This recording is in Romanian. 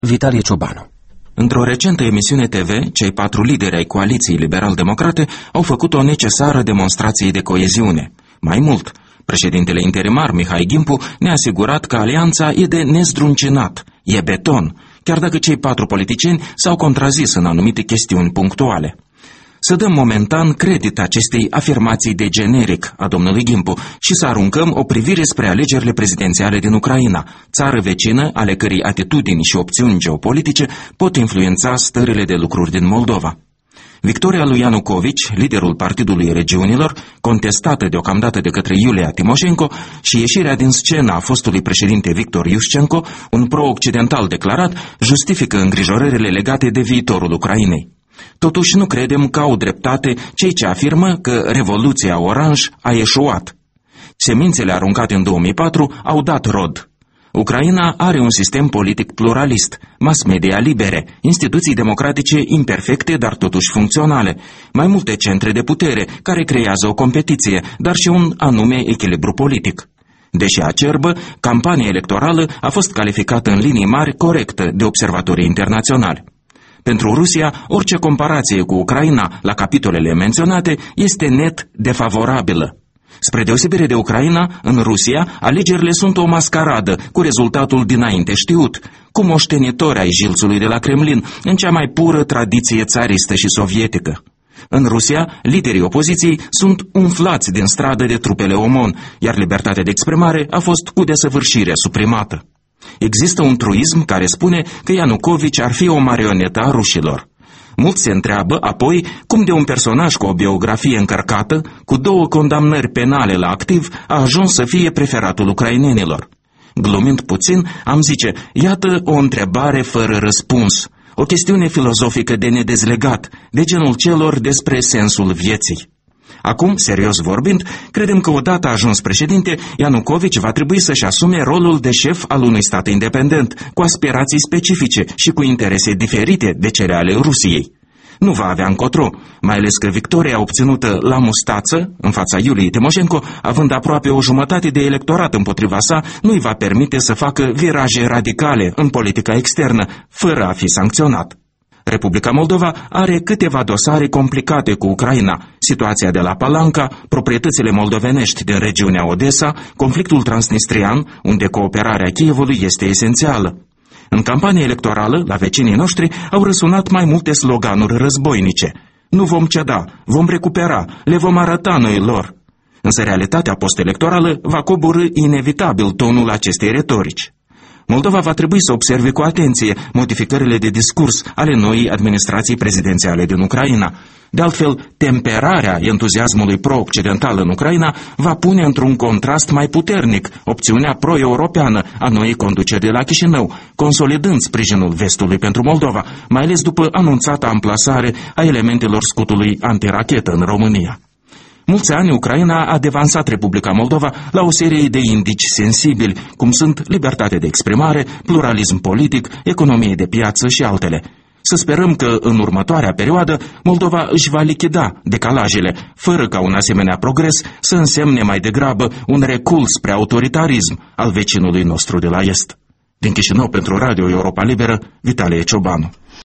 Vitalie Ciobanu. Într-o recentă emisiune TV, cei 4 lideri ai coaliției liberal-democrate au făcut o necesară demonstrație de coeziune. Mai mult, președintele interimar Mihai Gimpu ne-a asigurat că alianța e de nezdruncinat, e beton, chiar dacă cei 4 politicieni s-au contrazis în anumite chestiuni punctuale. Să dăm momentan credit acestei afirmații de generic a domnului Gimpu și să aruncăm o privire spre alegerile prezidențiale din Ucraina, țară vecină ale cărei atitudini și opțiuni geopolitice pot influența stările de lucruri din Moldova. Victoria lui Ianucovici, liderul Partidului Regiunilor, contestată deocamdată de către Iulia Timoșenko, și ieșirea din scenă a fostului președinte Victor Iușcenko, un pro-occidental declarat, justifică îngrijorările legate de viitorul Ucrainei. Totuși nu credem că au dreptate cei ce afirmă că Revoluția Oranj a eșuat. Semințele aruncate în 2004 au dat rod. Ucraina are un sistem politic pluralist, mass media libere, instituții democratice imperfecte, dar totuși funcționale, mai multe centre de putere care creează o competiție, dar și un anume echilibru politic. Deși acerbă, campania electorală a fost calificată în linii mari corectă de observatorii internaționali. Pentru Rusia, orice comparație cu Ucraina la capitolele menționate este net defavorabilă. Spre deosebire de Ucraina, în Rusia, alegerile sunt o mascaradă cu rezultatul dinainte știut, cu moștenitori ai jilțului de la Kremlin, în cea mai pură tradiție țaristă și sovietică. În Rusia, liderii opoziției sunt umflați din stradă de trupele OMON, iar libertatea de exprimare a fost cu desăvârșire suprimată. Există un truism care spune că Ianucovici ar fi o marionetă a rușilor. Mulți se întreabă apoi cum de un personaj cu o biografie încărcată, cu 2 condamnări penale la activ, a ajuns să fie preferatul ucrainenilor. Glumind puțin, am zice, iată o întrebare fără răspuns, o chestiune filozofică de nedezlegat, de genul celor despre sensul vieții. Acum, serios vorbind, credem că odată ajuns președinte, Ianucovici va trebui să-și asume rolul de șef al unui stat independent, cu aspirații specifice și cu interese diferite de cele ale Rusiei. Nu va avea încotro, mai ales că victoria obținută la mustață, în fața Iuliei Timoșenko, având aproape o jumătate de electorat împotriva sa, nu îi va permite să facă viraje radicale în politica externă, fără a fi sancționat. Republica Moldova are câteva dosare complicate cu Ucraina, situația de la Palanca, proprietățile moldovenești din regiunea Odessa, conflictul transnistrian, unde cooperarea Kievului este esențială. În campania electorală, la vecinii noștri, au răsunat mai multe sloganuri războinice. Nu vom ceda, vom recupera, le vom arăta noi lor. Însă realitatea postelectorală va coborî inevitabil tonul acestei retorici. Moldova va trebui să observe cu atenție modificările de discurs ale noii administrații prezidențiale din Ucraina. De altfel, temperarea entuziasmului pro-occidental în Ucraina va pune într-un contrast mai puternic opțiunea pro-europeană a noii conduceri de la Chișinău, consolidând sprijinul vestului pentru Moldova, mai ales după anunțata amplasare a elementelor scutului antirachetă în România. Mulți ani, Ucraina a devansat Republica Moldova la o serie de indici sensibili, cum sunt libertate de exprimare, pluralism politic, economie de piață și altele. Să sperăm că, în următoarea perioadă, Moldova își va lichida decalajele, fără ca un asemenea progres să însemne mai degrabă un recul spre autoritarism al vecinului nostru de la Est. Din Chișinău, pentru Radio Europa Liberă, Vitalie Ciobanu.